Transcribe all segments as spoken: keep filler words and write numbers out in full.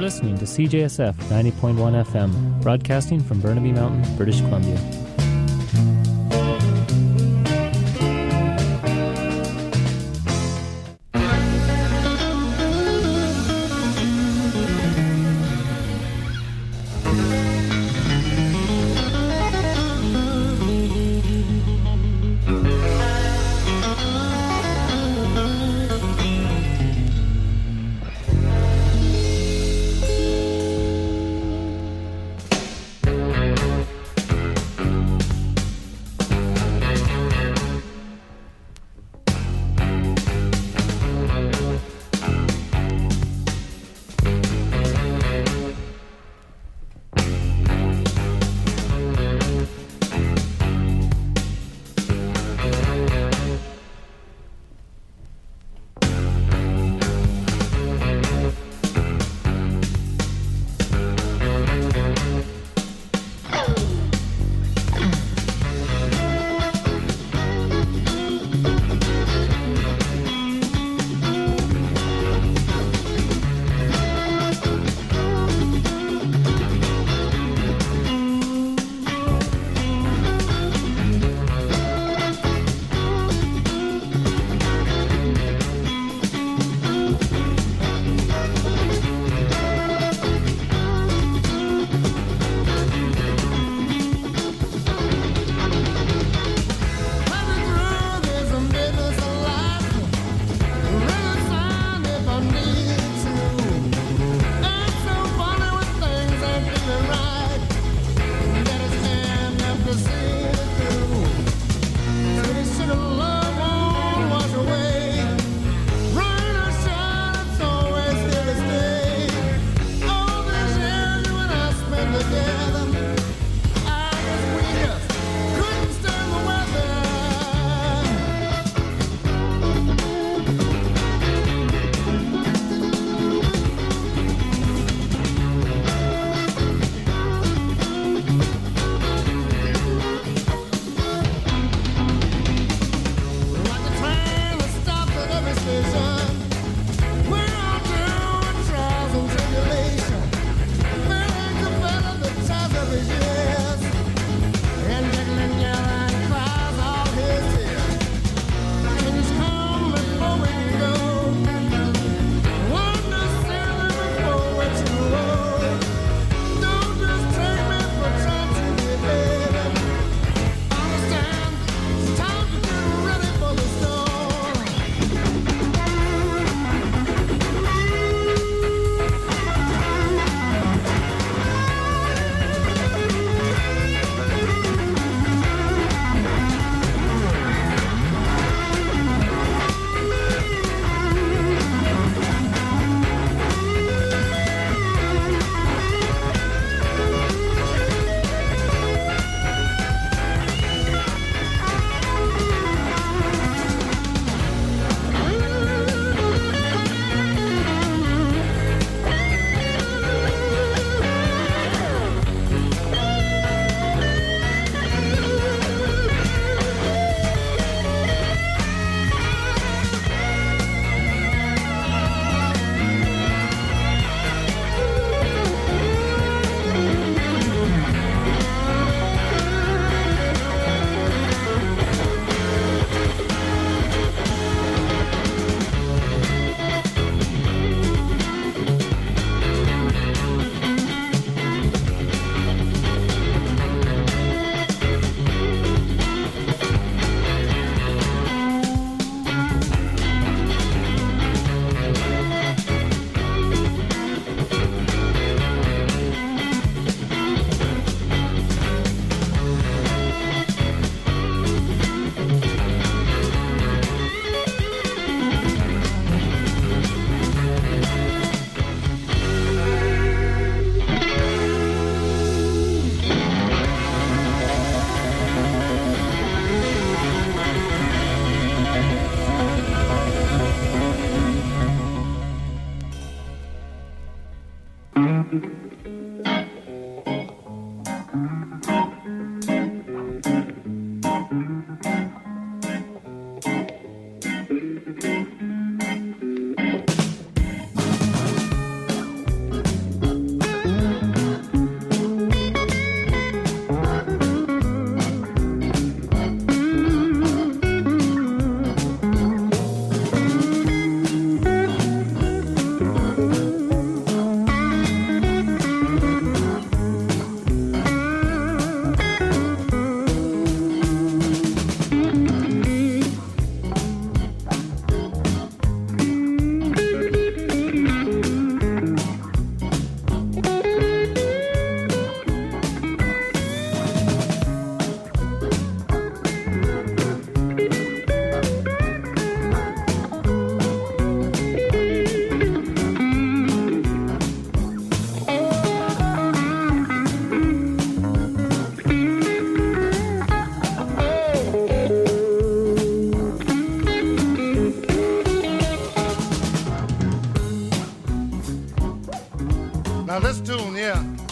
listening to C J S F ninety point one F M, broadcasting from Burnaby Mountain, British Columbia.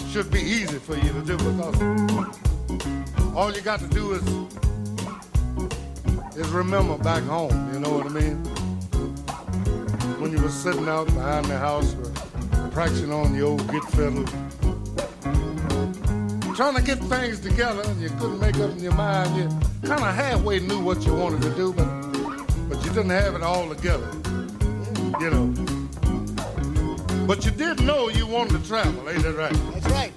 should be easy for you to do because all you got to do is is remember back home, you know what I mean? When you were sitting out behind the house practicing on the old git fiddle, trying to get things together and you couldn't make up in your mind. You kind of halfway knew what you wanted to do, but but you didn't have it all together, you know. But you did know you wanted to travel, ain't that right? That's right.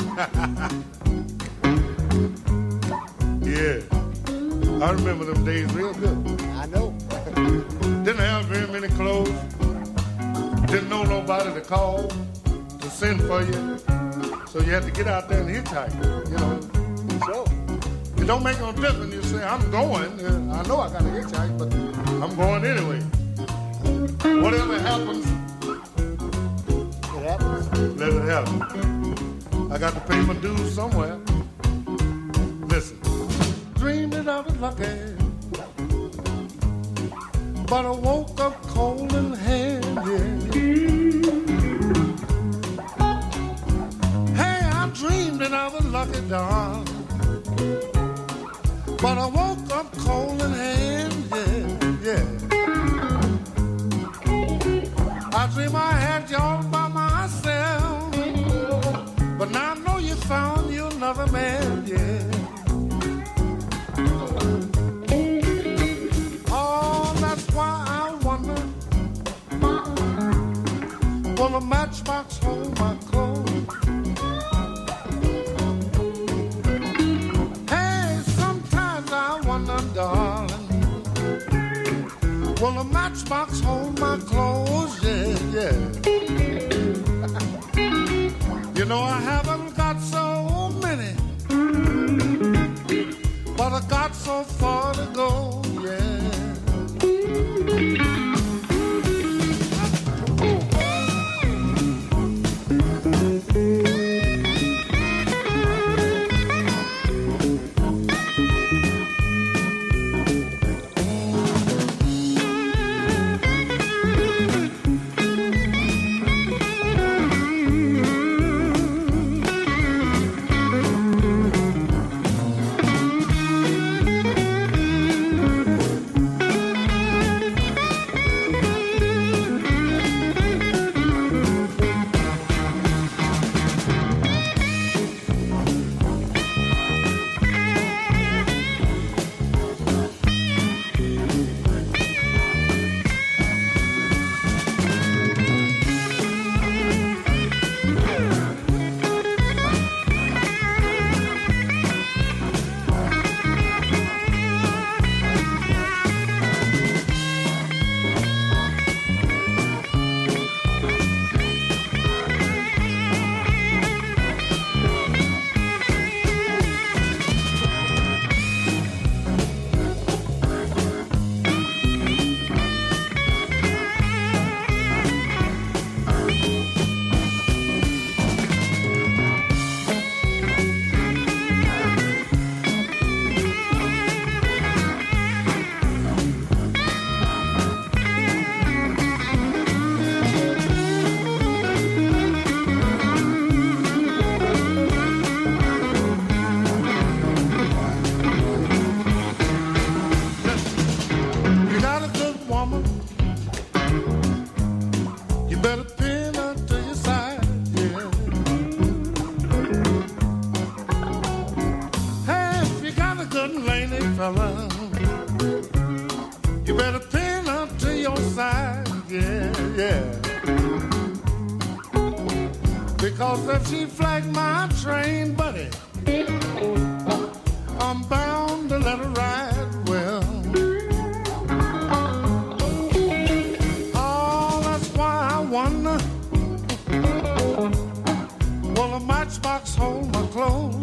Yeah. I remember them days real good. I know. Didn't have very many clothes. Didn't know nobody to call, to send for you. So you had to get out there and hitchhike, you know. So? It don't make no difference. You say, I'm going. Uh, I know I got to hitchhike, but I'm going anyway. Whatever happens, it happens. Let it happen. I got to pay my dues somewhere. Listen. Dreamed that I was lucky, but I woke up cold in hand, yeah. Hey, I dreamed that I was lucky, darling, but I woke up cold in hand, yeah, yeah. I dreamed I had you all by myself, but now I know you found you another man, yeah. Why I wonder, will a matchbox hold my clothes? Hey, sometimes I wonder, darling, will a matchbox hold my clothes? Yeah, yeah. You know I haven't got so many, but I got so far to go, yeah. Because if she flagged my train, buddy, I'm bound to let her ride well. Oh, that's why I wonder, will a matchbox hold my clothes?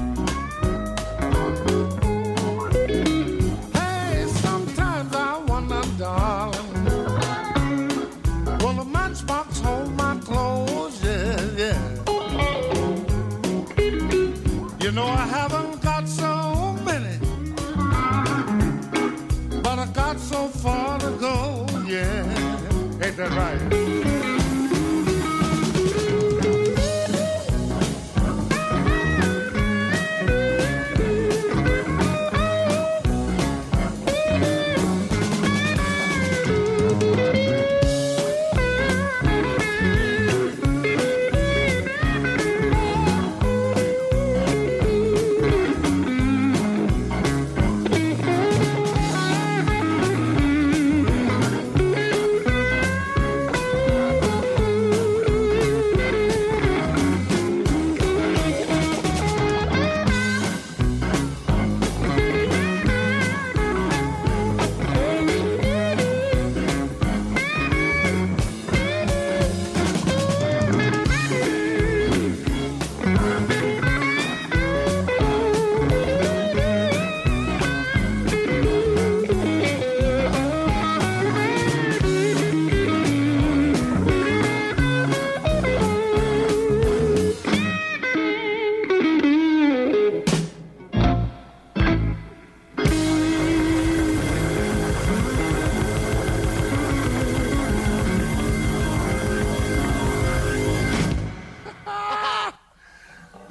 Hey, sometimes I wonder, darling, will a matchbox hold my clothes? Yeah, yeah. You know I haven't got so many, but I got so far to go, yeah. Ain't that right?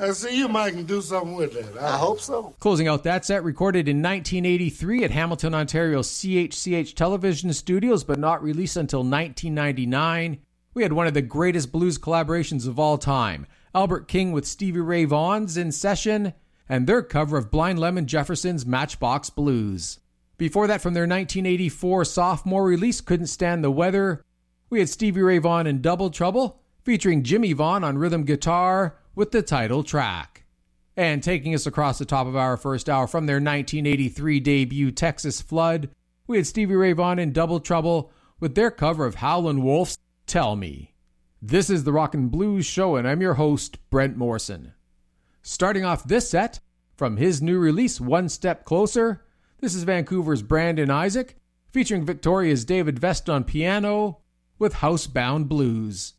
I see you might can do something with that. I hope so. Closing out that set, recorded in nineteen eighty-three at Hamilton, Ontario C H C H Television Studios, but not released until nineteen ninety-nine. We had one of the greatest blues collaborations of all time, Albert King with Stevie Ray Vaughan's In Session, and their cover of Blind Lemon Jefferson's Matchbox Blues. Before that, from their nineteen eighty-four sophomore release, Couldn't Stand the Weather, we had Stevie Ray Vaughan in Double Trouble, featuring Jimmy Vaughan on rhythm guitar with the title track. And taking us across the top of our first hour from their nineteen eighty-three debut Texas Flood, we had Stevie Ray Vaughan in Double Trouble with their cover of Howlin' Wolf's Tell Me. This is the Rockin' Blues Show, and I'm your host, Brent Morrison. Starting off this set, from his new release, One Step Closer, this is Vancouver's Brandon Isaac, featuring Victoria's David Vest on piano, with Housebound Blues.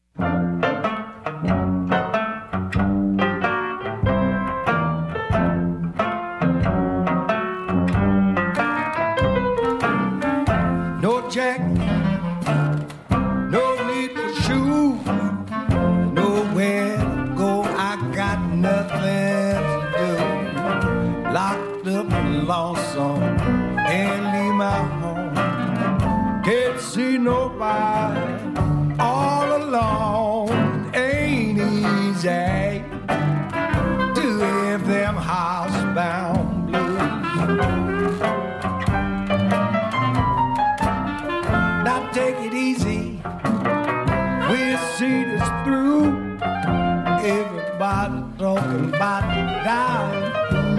No jack, no need for shoes, nowhere to go, I got nothing to do. Locked up and lonesome, can't leave my home, can't see nobody, all alone. It ain't easy to have them housebound blues. Now take it easy, we'll see this through. Everybody talking about the dying.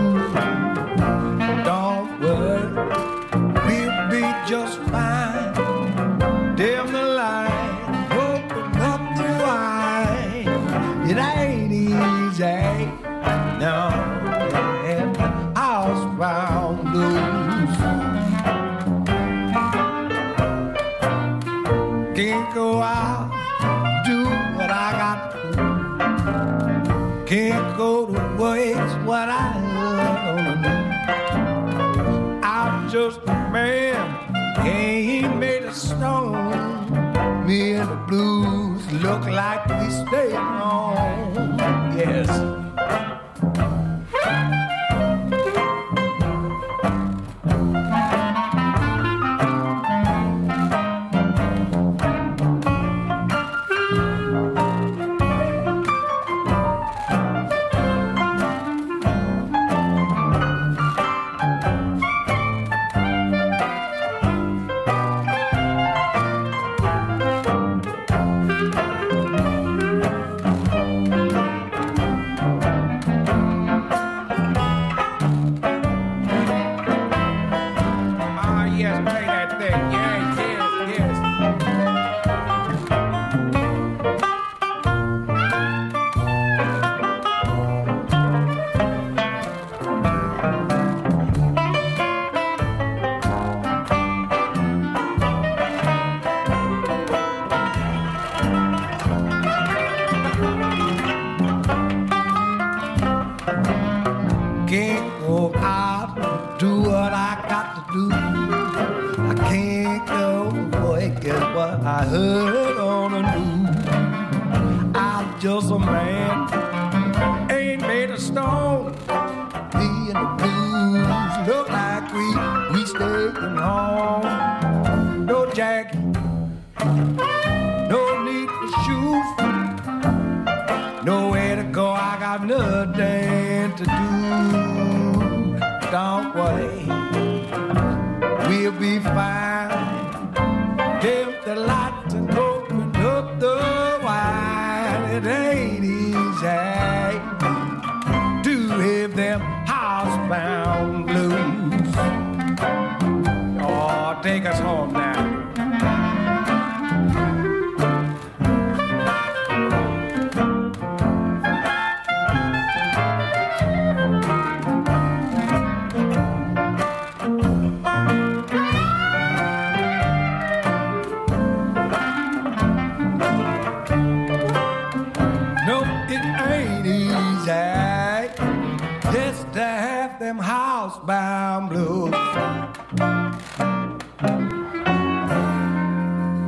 Don't worry, we'll be just fine. Dim the light, open up the wine. It ain't easy, no, and housebound blues. Can't go out, do what I got to do. Can't go to work, it's what I wanna do. I'm just a man, ain't made of stone. Me and the blues look like we stay home. Yes.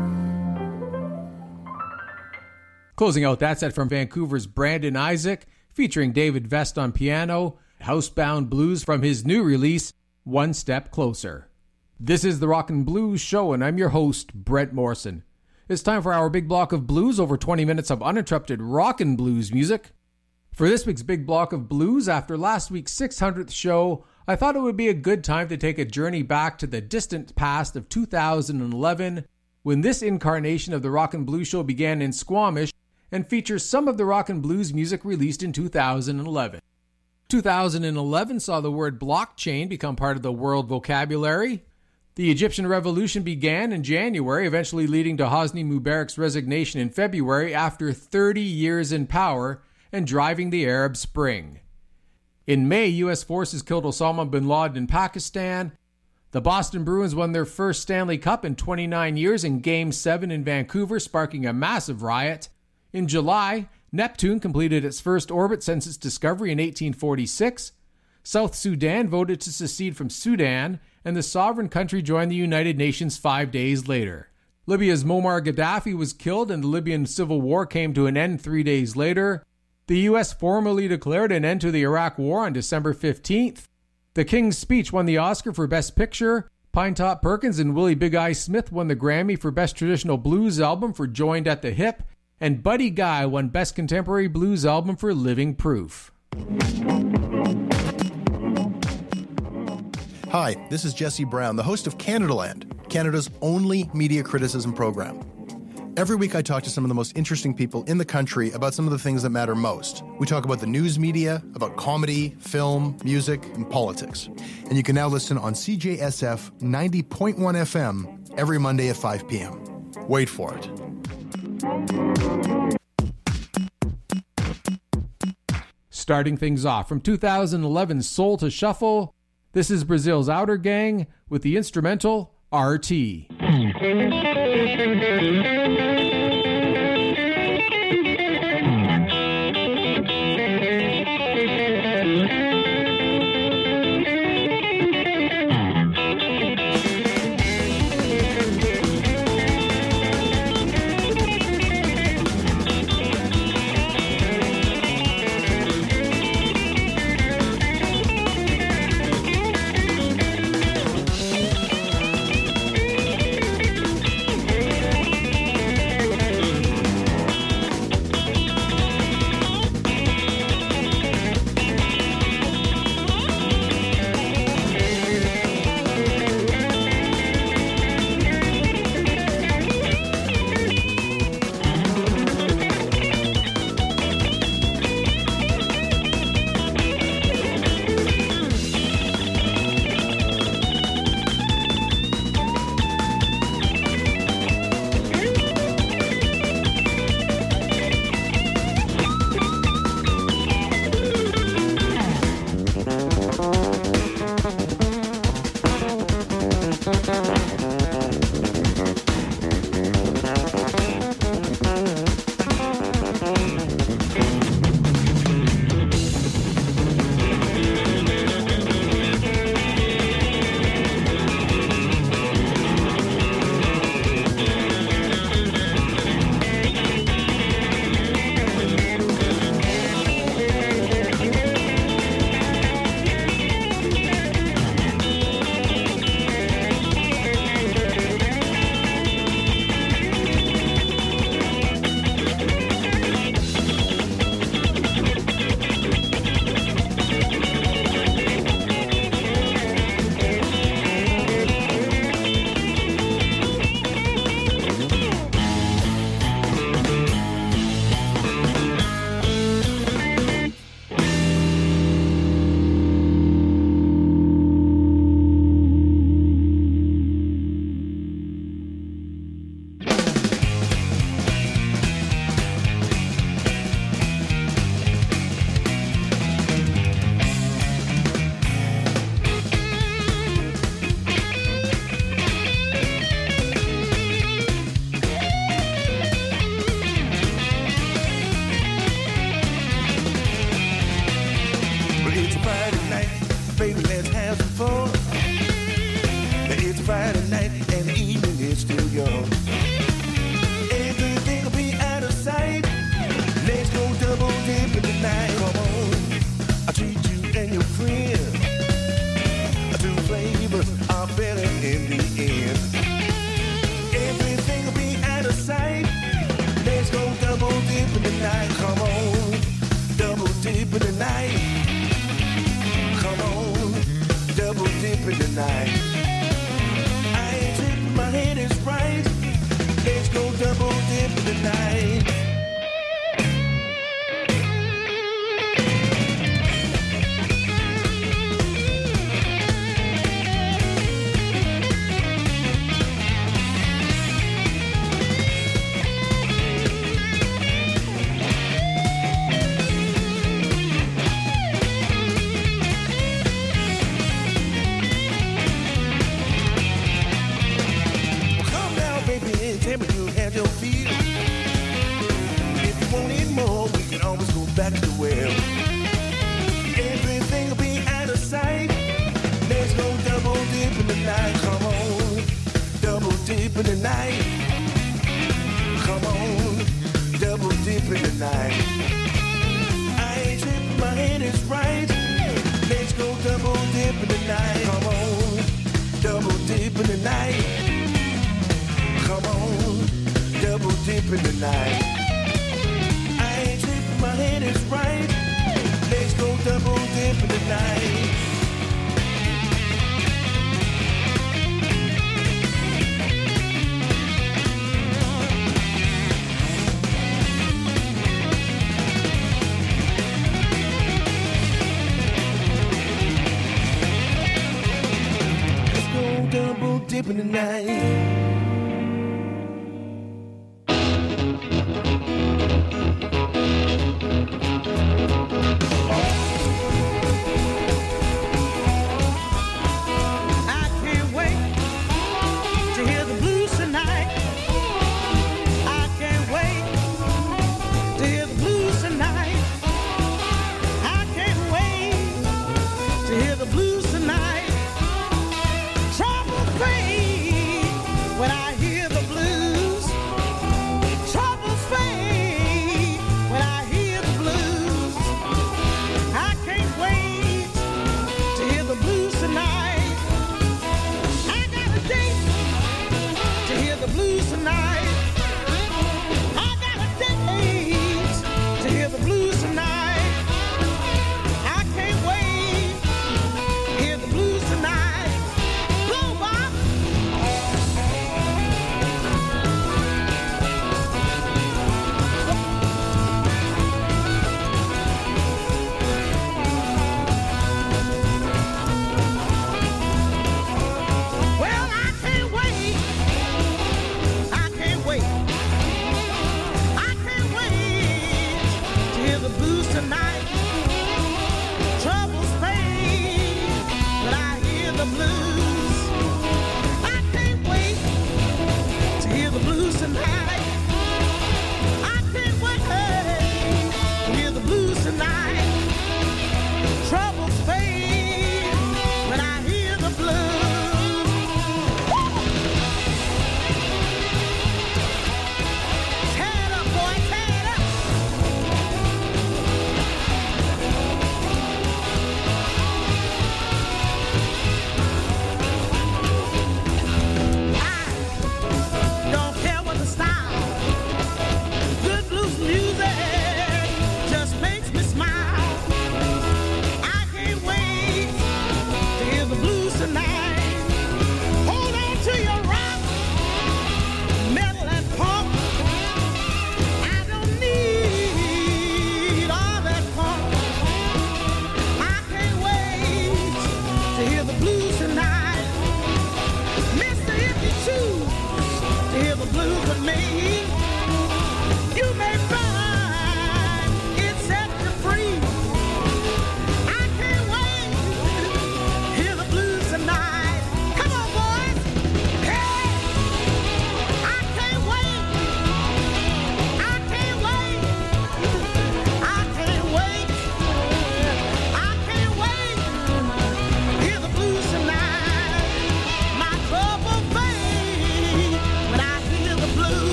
Closing out that set from Vancouver's Brandon Isaac, featuring David Vest on piano, Housebound Blues from his new release, One Step Closer. This is the Rock and Blues Show, and I'm your host, Brent Morrison. It's time for our big block of blues, over twenty minutes of uninterrupted rock and blues music. For this week's big block of blues, after last week's six hundredth show, I thought it would be a good time to take a journey back to the distant past of two thousand eleven, when this incarnation of the Rock and Blues Show began in Squamish and features some of the rock and blues music released in two thousand eleven. two thousand eleven saw the word blockchain become part of the world vocabulary. The Egyptian Revolution began in January, eventually leading to Hosni Mubarak's resignation in February after thirty years in power and driving the Arab Spring. In May, U S forces killed Osama bin Laden in Pakistan. The Boston Bruins won their first Stanley Cup in twenty-nine years in Game seven in Vancouver, sparking a massive riot. In July, Neptune completed its first orbit since its discovery in eighteen forty-six. South Sudan voted to secede from Sudan, and the sovereign country joined the United Nations five days later. Libya's Muammar Gaddafi was killed, and the Libyan civil war came to an end three days later. The U S formally declared an end to the Iraq War on December fifteenth. The King's Speech won the Oscar for Best Picture. Pinetop Perkins and Willie Big Eye Smith won the Grammy for Best Traditional Blues Album for Joined at the Hip. And Buddy Guy won Best Contemporary Blues Album for Living Proof. Hi, this is Jesse Brown, the host of Canadaland, Canada's only media criticism program. Every week I talk to some of the most interesting people in the country about some of the things that matter most. We talk about the news media, about comedy, film, music, and politics. And you can now listen on C J S F ninety point one F M every Monday at five p.m. Wait for it. Starting things off from two thousand eleven's Soul to Shuffle, this is Brazil's Outer Gang with the instrumental R T. night. Come on, double dip in the night. Come on, double dip in the night. I ain't tripping, my head is right. Let's go double dip in the night. Back to the well. Everything will be out of sight. Let's go double dip in the night. Come on, double dip in the night. Come on, double dip in the night. I ain't tripping, my head is right. Let's go double dip in the night. Come on, double dip in the night. Come on, double dip in the night. My head is right. Let's go double dip in the night. Let's go double dip in the night. Trouble free.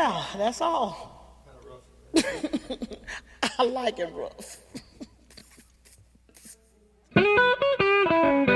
Yeah, that's all. I like it rough.